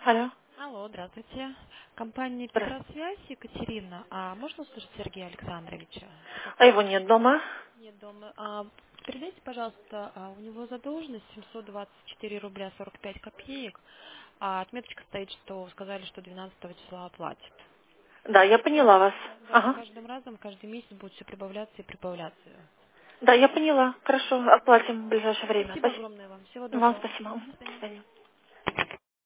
Алло. Алло, здравствуйте. Компания Здравствуйте. Петросвязь, Екатерина. Можно услышать Сергея Александровича? А его нет дома? Нет дома. Передайте, пожалуйста, у него задолженность 724 рубля 45 копеек, а отметочка стоит, что сказали, что 12 числа оплатит. Да, я поняла вас. Да, с Ага. каждым разом, каждый месяц будет все прибавляться и прибавляться. Да, я поняла. Хорошо, оплатим в ближайшее время. Спасибо Спасибо. огромное вам. Всего Вам доброго. спасибо. До До свидания. свидания.